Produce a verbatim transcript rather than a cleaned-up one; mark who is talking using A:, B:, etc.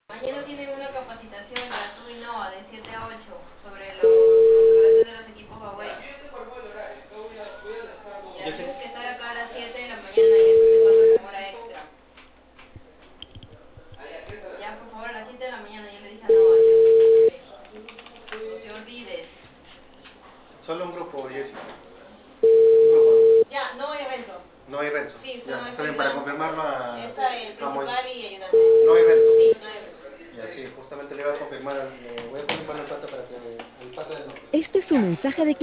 A: Mañana tienen una capacitación en la Subinova de siete a ocho sobre los configuraciones de los equipos Huawei. Ya
B: Yo sé.
A: tienes que estar acá a las siete de la mañana y eso te pasa como hora extra. Ya, por favor, a las siete de la mañana, ya le dije a Noah. No te olvides.
B: Solo un grupo, Jessy. Un grupo.
A: Ya, no hay Renzo.
B: No hay Renzo.
A: Sí,
B: Ya,
A: solo
B: está bien, para confirmarlo a...
A: está el
B: a Moy-
A: principal y ayudante.
B: No hay Renzo.
A: Sí, no hay Renzo.
B: Ya, sí, justamente le voy a confirmar, le voy a confirmar el pata para que el pata de...
C: Este es un mensaje de